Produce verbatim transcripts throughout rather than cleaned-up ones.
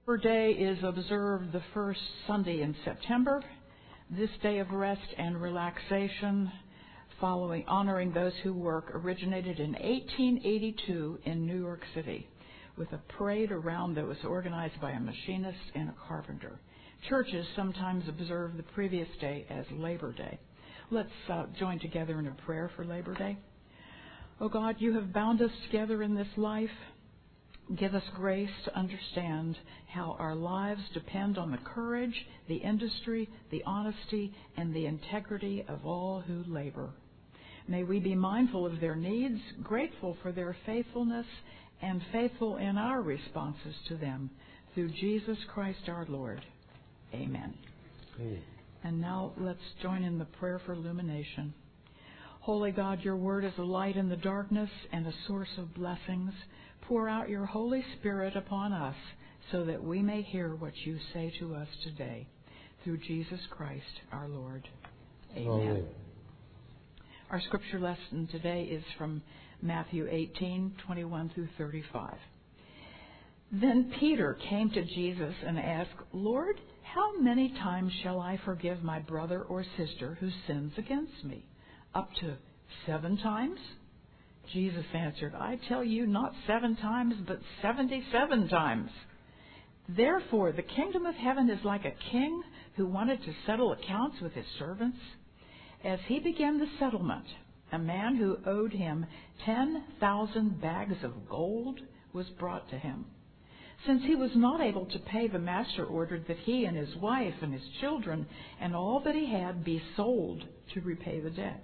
Labor Day is observed the first Sunday in September. This day of rest and relaxation, following honoring those who work, originated in eighteen eighty-two in New York City with a parade around that was organized by a machinist and a carpenter. Churches sometimes observe the previous day as Labor Day. Let's uh, join together in a prayer for Labor Day. Oh God, you have bound us together in this life. Give us grace to understand how our lives depend on the courage, the industry, the honesty, and the integrity of all who labor. May we be mindful of their needs, grateful for their faithfulness, and faithful in our responses to them. Through Jesus Christ our Lord. Amen. Amen. And now let's join in the prayer for illumination. Holy God, your word is a light in the darkness and a source of blessings. Pour out your Holy Spirit upon us so that we may hear what you say to us today. Through Jesus Christ our Lord. Amen. Amen. Our scripture lesson today is from Matthew eighteen, twenty-one through thirty-five. Then Peter came to Jesus and asked, Lord, how many times shall I forgive my brother or sister who sins against me? Up to seven times? Jesus answered, I tell you, not seven times, but seventy-seven times. Therefore, the kingdom of heaven is like a king who wanted to settle accounts with his servants. As he began the settlement, a man who owed him ten thousand bags of gold was brought to him. Since he was not able to pay, the master ordered that he and his wife and his children and all that he had be sold to repay the debt.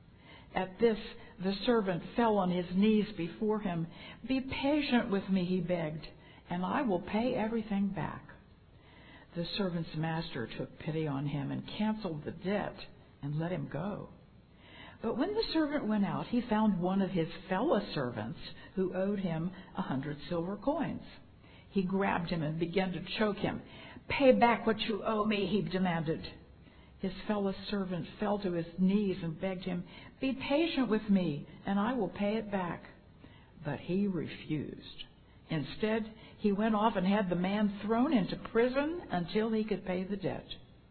At this, the servant fell on his knees before him. Be patient with me, he begged, and I will pay everything back. The servant's master took pity on him and canceled the debt and let him go. But when the servant went out, he found one of his fellow servants who owed him a hundred silver coins. He grabbed him and began to choke him. Pay back what you owe me, he demanded. His fellow servant fell to his knees and begged him, Be patient with me, and I will pay it back. But he refused. Instead, he went off and had the man thrown into prison until he could pay the debt.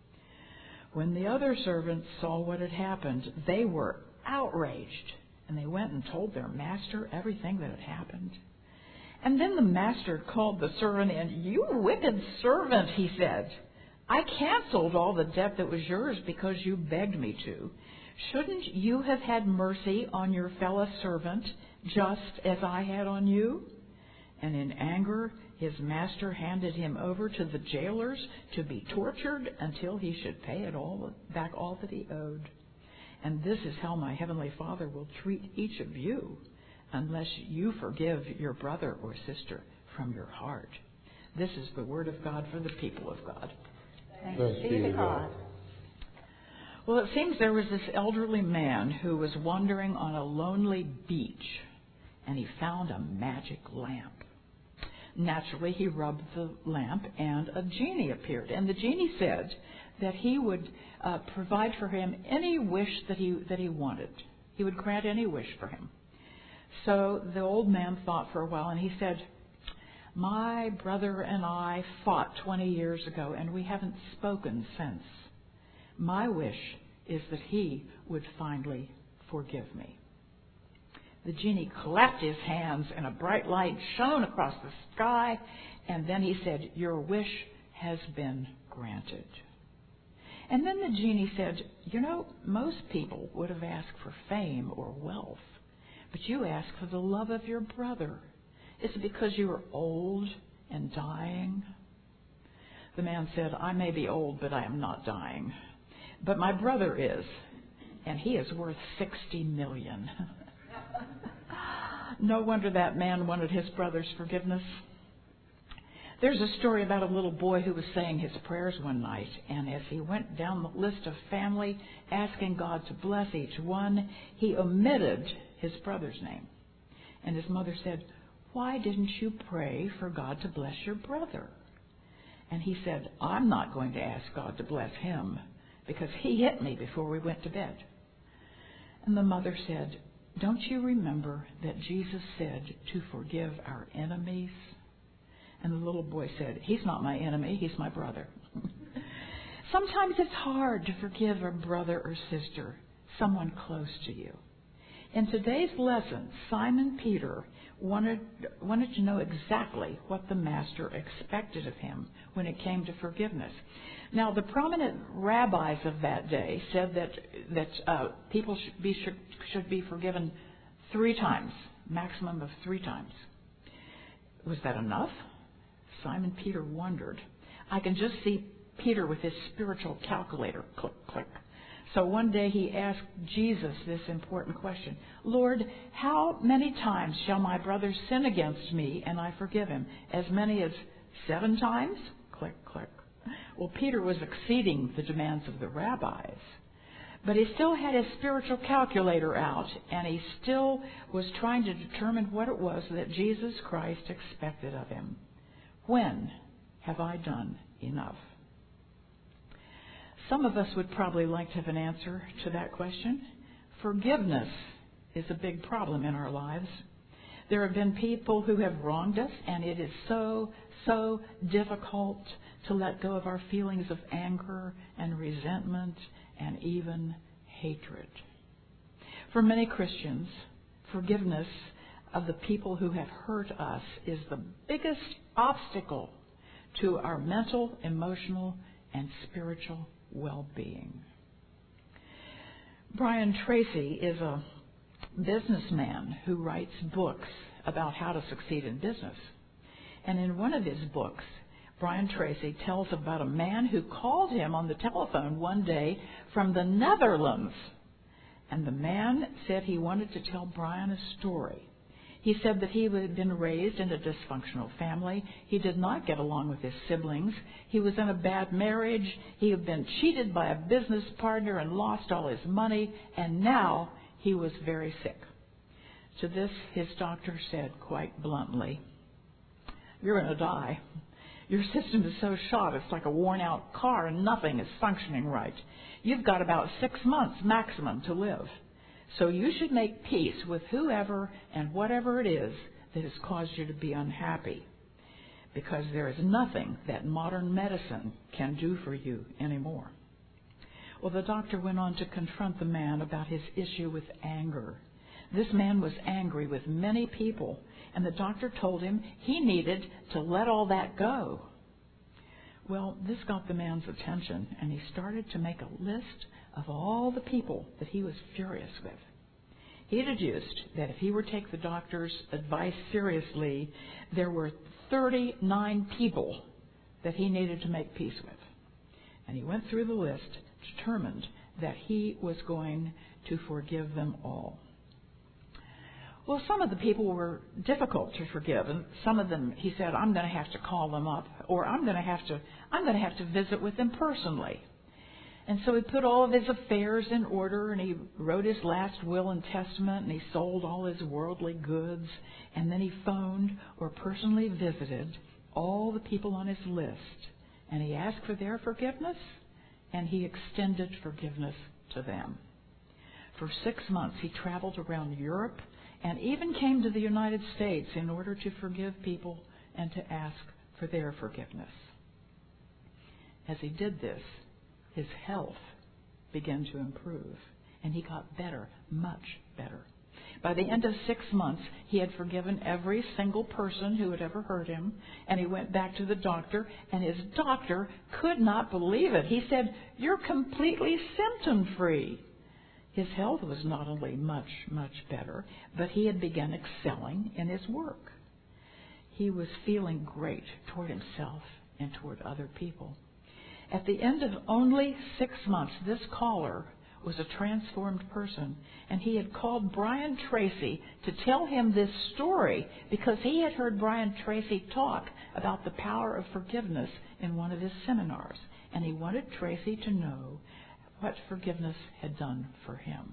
When the other servants saw what had happened, they were outraged, and they went and told their master everything that had happened. And then the master called the servant in. You wicked servant, he said. I canceled all the debt that was yours because you begged me to. Shouldn't you have had mercy on your fellow servant just as I had on you? And in anger, his master handed him over to the jailers to be tortured until he should pay it all back all that he owed. And this is how my heavenly Father will treat each of you unless you forgive your brother or sister from your heart. This is the word of God for the people of God. Thanks be to God. Well, it seems there was this elderly man who was wandering on a lonely beach, and he found a magic lamp. Naturally, he rubbed the lamp, and a genie appeared. And the genie said that he would uh, provide for him any wish that he that he wanted. He would grant any wish for him. So the old man thought for a while, and he said, My brother and I fought twenty years ago, and we haven't spoken since. My wish is that he would finally forgive me. The genie clapped his hands, and a bright light shone across the sky, and then he said, Your wish has been granted. And then the genie said, You know, most people would have asked for fame or wealth, but you asked for the love of your brother. Is it because you are old and dying? The man said, I may be old, but I am not dying. But my brother is, and he is worth sixty million. No wonder that man wanted his brother's forgiveness. There's a story about a little boy who was saying his prayers one night, and as he went down the list of family, asking God to bless each one, he omitted his brother's name. And his mother said, Why didn't you pray for God to bless your brother? And he said, I'm not going to ask God to bless him because he hit me before we went to bed. And the mother said, Don't you remember that Jesus said to forgive our enemies? And the little boy said, "He's not my enemy, he's my brother." Sometimes it's hard to forgive a brother or sister, someone close to you. In today's lesson, Simon Peter wanted, wanted to know exactly what the Master expected of him when it came to forgiveness. Now, the prominent rabbis of that day said that that uh, people should be should, should be forgiven three times, maximum of three times. Was that enough? Simon Peter wondered. I can just see Peter with his spiritual calculator, click, click. So one day he asked Jesus this important question: "Lord, how many times shall my brother sin against me and I forgive him? As many as seven times?" Click, click. Well, Peter was exceeding the demands of the rabbis, but he still had his spiritual calculator out, and he still was trying to determine what it was that Jesus Christ expected of him. When have I done enough? Some of us would probably like to have an answer to that question. Forgiveness is a big problem in our lives. There have been people who have wronged us, and it is so, so difficult to let go of our feelings of anger and resentment and even hatred. For many Christians, forgiveness of the people who have hurt us is the biggest obstacle to our mental, emotional, and spiritual well-being. Brian Tracy is a businessman who writes books about how to succeed in business. And in one of his books, Brian Tracy tells about a man who called him on the telephone one day from the Netherlands. And the man said he wanted to tell Brian a story. He said that he had been raised in a dysfunctional family. He did not get along with his siblings. He was in a bad marriage. He had been cheated by a business partner and lost all his money. And now he was very sick. To this, his doctor said quite bluntly, "You're going to die. Your system is so shot, it's like a worn-out car and nothing is functioning right. You've got about six months maximum to live. So you should make peace with whoever and whatever it is that has caused you to be unhappy, because there is nothing that modern medicine can do for you anymore." Well, the doctor went on to confront the man about his issue with anger. This man was angry with many people, and the doctor told him he needed to let all that go. Well, this got the man's attention, and he started to make a list of all the people that he was furious with. He deduced that if he were to take the doctor's advice seriously, there were thirty-nine people that he needed to make peace with. And he went through the list, determined that he was going to forgive them all. Well, some of the people were difficult to forgive, and some of them, he said, "I'm going to have to call them up, or I'm going to have to, I'm going to have to visit with them personally." And so he put all of his affairs in order, and he wrote his last will and testament, and he sold all his worldly goods, and then he phoned or personally visited all the people on his list, and he asked for their forgiveness, and he extended forgiveness to them. For six months, he traveled around Europe and even came to the United States in order to forgive people and to ask for their forgiveness. As he did this, his health began to improve, and he got better, much better. By the end of six months, he had forgiven every single person who had ever hurt him, and he went back to the doctor, and his doctor could not believe it. He said, "You're completely symptom-free." His health was not only much, much better, but he had begun excelling in his work. He was feeling great toward himself and toward other people. At the end of only six months, this caller was a transformed person, and he had called Brian Tracy to tell him this story because he had heard Brian Tracy talk about the power of forgiveness in one of his seminars, and he wanted Tracy to know what forgiveness had done for him.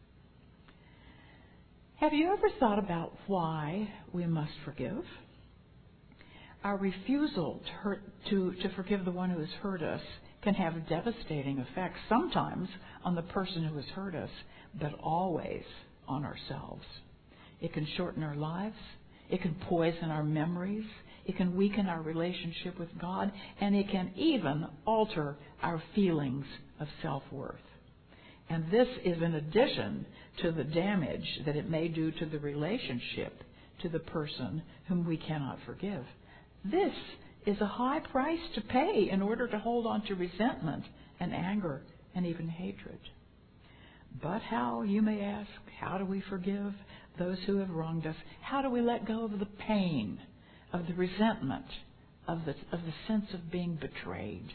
Have you ever thought about why we must forgive? Our refusal to, hurt, to, to forgive the one who has hurt us can have devastating effects, sometimes on the person who has hurt us, but always on ourselves. It can shorten our lives. It can poison our memories. It can weaken our relationship with God, and it can even alter our feelings of self-worth. And this is in addition to the damage that it may do to the relationship to the person whom we cannot forgive. This is a high price to pay in order to hold on to resentment and anger and even hatred. But how, you may ask, how do we forgive those who have wronged us? How do we let go of the pain, of the resentment, of the, of the sense of being betrayed?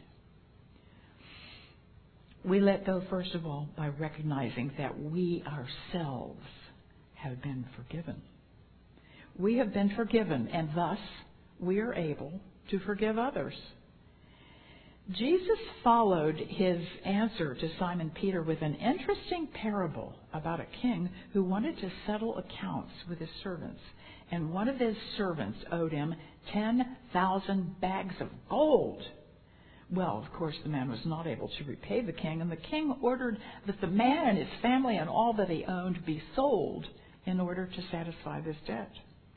We let go, first of all, by recognizing that we ourselves have been forgiven. We have been forgiven, and thus we are able to forgive others. Jesus followed his answer to Simon Peter with an interesting parable about a king who wanted to settle accounts with his servants. And one of his servants owed him ten thousand bags of gold. Well, of course, the man was not able to repay the king, and the king ordered that the man and his family and all that he owned be sold in order to satisfy this debt.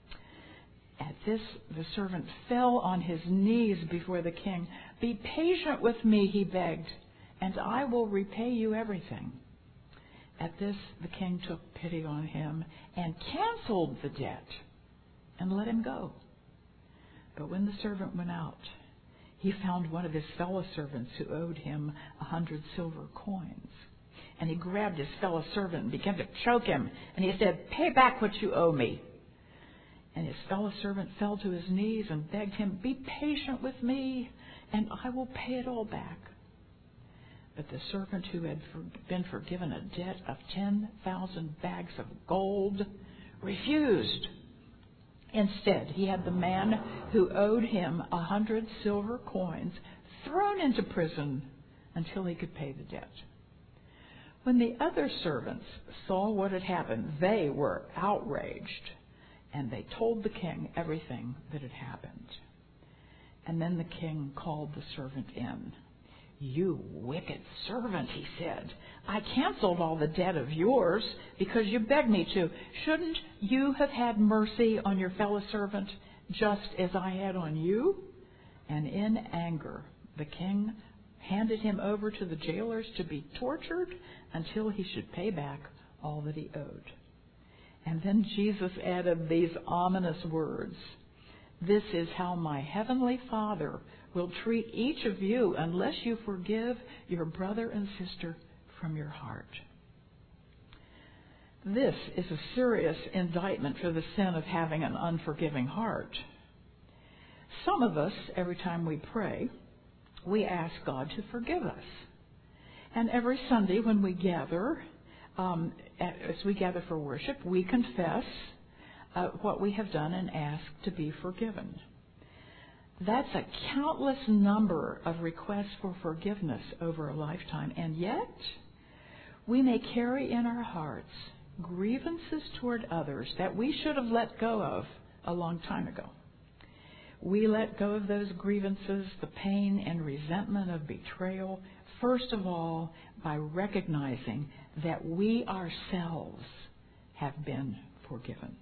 At this, the servant fell on his knees before the king. "Be patient with me," he begged, "and I will repay you everything." At this, the king took pity on him and canceled the debt and let him go. But when the servant went out, he found one of his fellow servants who owed him a hundred silver coins. And he grabbed his fellow servant and began to choke him. And he said, "Pay back what you owe me." And his fellow servant fell to his knees and begged him, "Be patient with me, and I will pay it all back." But the servant who had been forgiven a debt of ten thousand bags of gold refused. Instead, he had the man who owed him a hundred silver coins thrown into prison until he could pay the debt. When the other servants saw what had happened, they were outraged, and they told the king everything that had happened. And then the king called the servant in. "You wicked servant," he said, "I canceled all the debt of yours because you begged me to. Shouldn't you have had mercy on your fellow servant just as I had on you?" And in anger, the king handed him over to the jailers to be tortured until he should pay back all that he owed. And then Jesus added these ominous words, "This is how my heavenly Father will treat each of you unless you forgive your brother and sister from your heart." This is a serious indictment for the sin of having an unforgiving heart. Some of us, every time we pray, we ask God to forgive us. And every Sunday when we gather, um, as we gather for worship, we confess uh, what we have done and ask to be forgiven. That's a countless number of requests for forgiveness over a lifetime. And yet, we may carry in our hearts grievances toward others that we should have let go of a long time ago. We let go of those grievances, the pain and resentment of betrayal, first of all, by recognizing that we ourselves have been forgiven.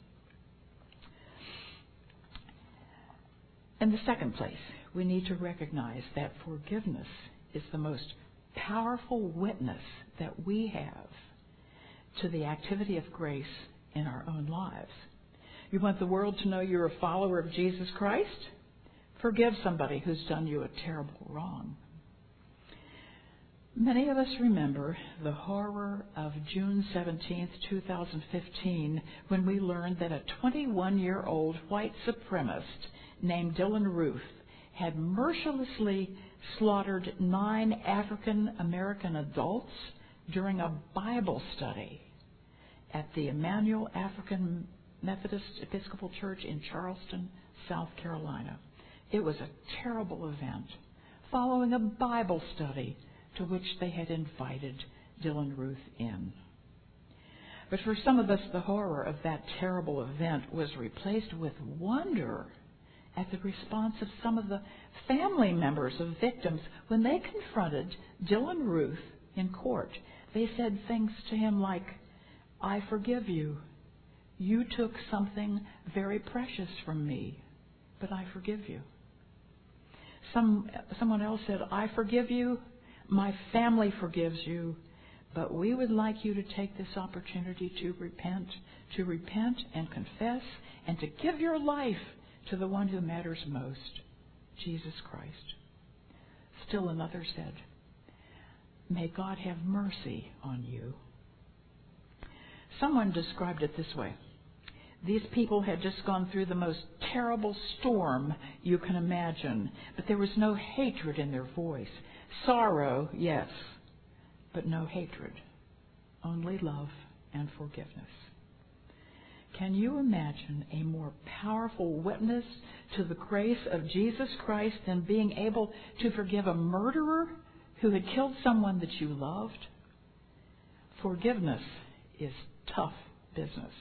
In the second place, we need to recognize that forgiveness is the most powerful witness that we have to the activity of grace in our own lives. You want the world to know you're a follower of Jesus Christ? Forgive somebody who's done you a terrible wrong. Many of us remember the horror of June seventeenth, twenty fifteen, when we learned that a twenty-one-year-old white supremacist named Dylan Ruth had mercilessly slaughtered nine African American adults during a Bible study at the Emmanuel African Methodist Episcopal Church in Charleston, South Carolina. It was a terrible event following a Bible study to which they had invited Dylan Ruth in. But for some of us, the horror of that terrible event was replaced with wonder at the response of some of the family members of victims when they confronted Dylan Ruth in court. They said things to him like, "I forgive you. You took something very precious from me. but I forgive you. Some someone else said, I forgive you, my family forgives you, but we would like you to take this opportunity to repent, to repent and confess, and to give your life to the one who matters most, Jesus Christ. Still another said, may God have mercy on you. Someone described it this way. These people had just gone through the most terrible storm you can imagine, but there was no hatred in their voice. Sorrow, yes, but no hatred. Only love and forgiveness. Can you imagine a more powerful witness to the grace of Jesus Christ than being able to forgive a murderer who had killed someone that you loved? Forgiveness is tough business.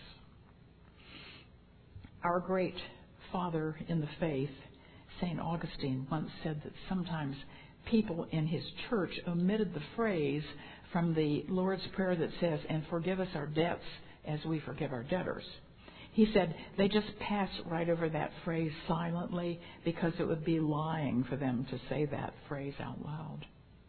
Our great father in the faith, Saint Augustine, once said that sometimes people in his church omitted the phrase from the Lord's Prayer that says, and forgive us our debts as we forgive our debtors. He said they just pass right over that phrase silently because it would be lying for them to say that phrase out loud.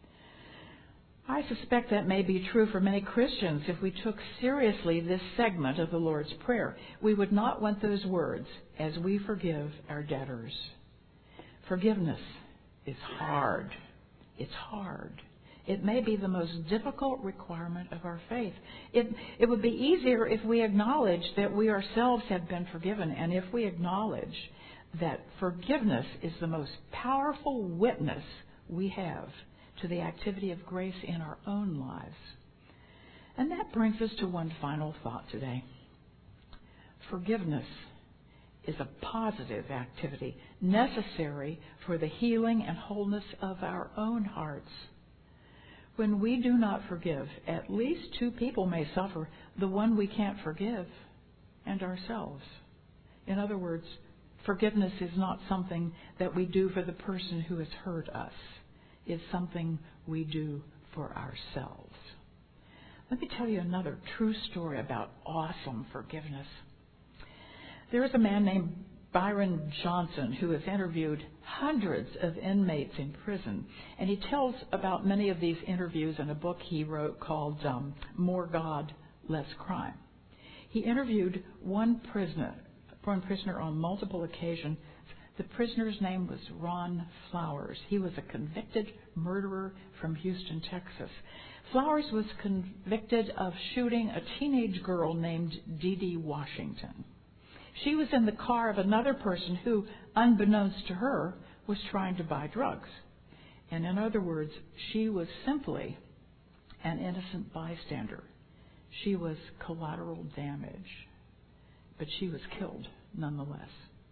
I suspect that may be true for many Christians if we took seriously this segment of the Lord's Prayer. We would not want those words, as we forgive our debtors. Forgiveness is hard. It's hard. It may be the most difficult requirement of our faith. It, it would be easier if we acknowledge that we ourselves have been forgiven, and if we acknowledge that forgiveness is the most powerful witness we have to the activity of grace in our own lives. And that brings us to one final thought today. Forgiveness is a positive activity necessary for the healing and wholeness of our own hearts. When we do not forgive, at least two people may suffer, the one we can't forgive and ourselves. In other words, forgiveness is not something that we do for the person who has hurt us. It's something we do for ourselves. Let me tell you another true story about awesome forgiveness. There is a man named Byron Johnson who has interviewed hundreds of inmates in prison, and he tells about many of these interviews in a book he wrote called um, More God, Less Crime. He interviewed one prisoner, one prisoner on multiple occasions. The prisoner's name was Ron Flowers. He was a convicted murderer from Houston, Texas. Flowers was convicted of shooting a teenage girl named Dee Dee Washington. She was in the car of another person who, unbeknownst to her, was trying to buy drugs. And in other words, she was simply an innocent bystander. She was collateral damage, but she was killed nonetheless.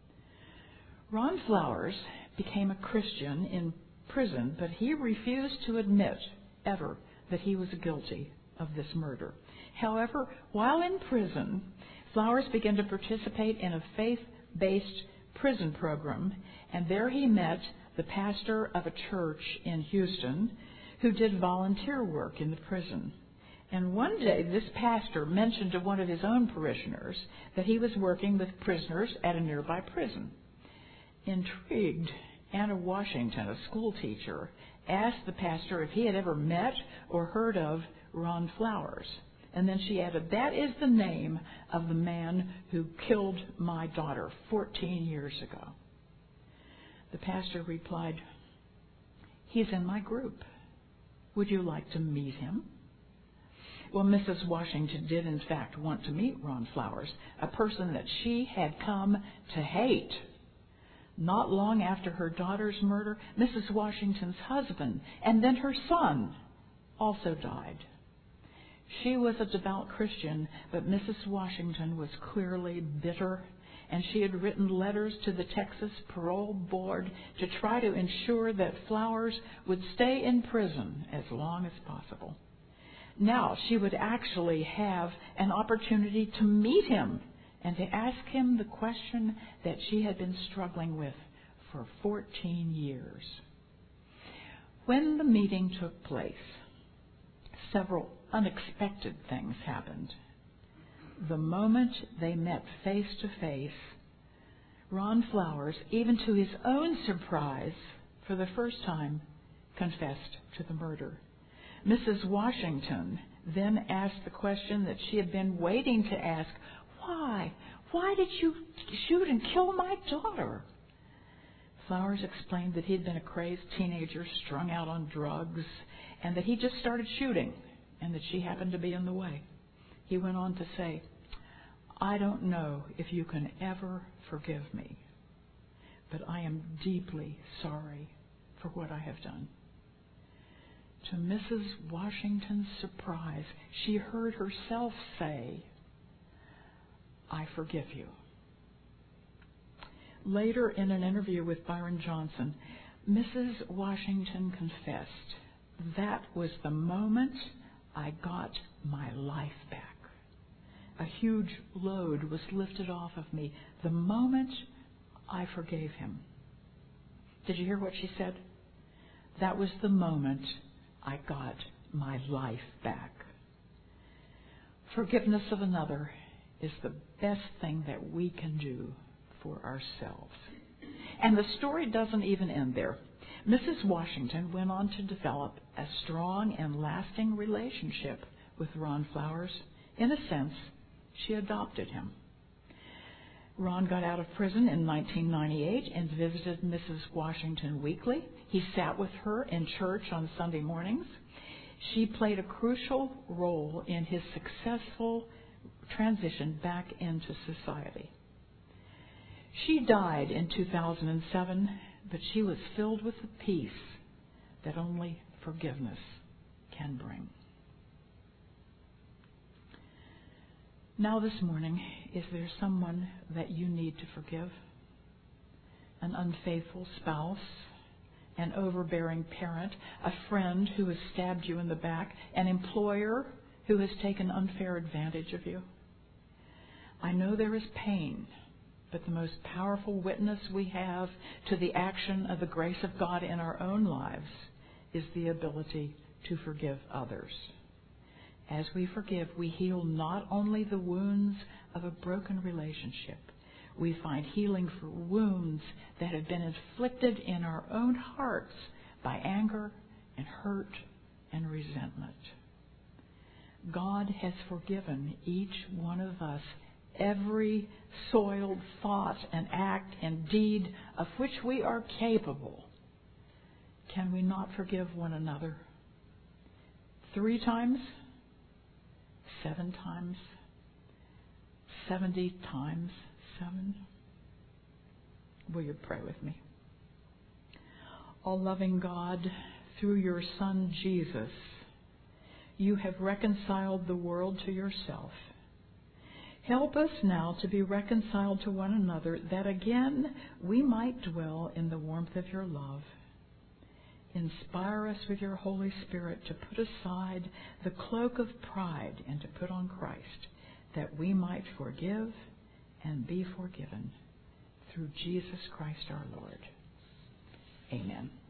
Ron Flowers became a Christian in prison, but he refused to admit ever that he was guilty of this murder. However, while in prison, Flowers began to participate in a faith-based prison program, and there he met the pastor of a church in Houston who did volunteer work in the prison. And one day, this pastor mentioned to one of his own parishioners that he was working with prisoners at a nearby prison. Intrigued, Anna Washington, a school teacher, asked the pastor if he had ever met or heard of Ron Flowers. And then she added, that is the name of the man who killed my daughter fourteen years ago. The pastor replied, he's in my group. Would you like to meet him? Well, Missus Washington did in fact want to meet Ron Flowers, a person that she had come to hate. Not long after her daughter's murder, Missus Washington's husband and then her son also died. She was a devout Christian, but Missus Washington was clearly bitter, and she had written letters to the Texas Parole Board to try to ensure that Flowers would stay in prison as long as possible. Now she would actually have an opportunity to meet him and to ask him the question that she had been struggling with for fourteen years. When the meeting took place, several unexpected things happened. The moment they met face to face, Ron Flowers, even to his own surprise, for the first time, confessed to the murder. Missus Washington then asked the question that she had been waiting to ask, why? Why did you shoot and kill my daughter? Flowers explained that he had been a crazed teenager strung out on drugs and that he just started shooting and that she happened to be in the way. He went on to say, I don't know if you can ever forgive me, but I am deeply sorry for what I have done. To Missus Washington's surprise, she heard herself say, I forgive you. Later, in an interview with Byron Johnson, Missus Washington confessed, that was the moment I got my life back. A huge load was lifted off of me the moment I forgave him. Did you hear what she said? That was the moment I got my life back. Forgiveness of another is the best thing that we can do for ourselves. And the story doesn't even end there. Missus Washington went on to develop a strong and lasting relationship with Ron Flowers. In a sense, she adopted him. Ron got out of prison in nineteen ninety-eight and visited Missus Washington weekly. He sat with her in church on Sunday mornings. She played a crucial role in his successful transition back into society. She died in two thousand seven, but she was filled with the peace that only forgiveness can bring. Now this morning, is there someone that you need to forgive? An unfaithful spouse, an overbearing parent, a friend who has stabbed you in the back, an employer who has taken unfair advantage of you? I know there is pain, but the most powerful witness we have to the action of the grace of God in our own lives is the ability to forgive others. As we forgive, we heal not only the wounds of a broken relationship, we find healing for wounds that have been inflicted in our own hearts by anger and hurt and resentment. God has forgiven each one of us every soiled thought and act and deed of which we are capable. Can we not forgive one another? Three times? Seven times? Seventy times seven? Will you pray with me? All-loving God, through your Son Jesus, you have reconciled the world to yourself. Help us now to be reconciled to one another, that again we might dwell in the warmth of your love. Inspire us with your Holy Spirit to put aside the cloak of pride and to put on Christ, that we might forgive and be forgiven. Through Jesus Christ our Lord. Amen.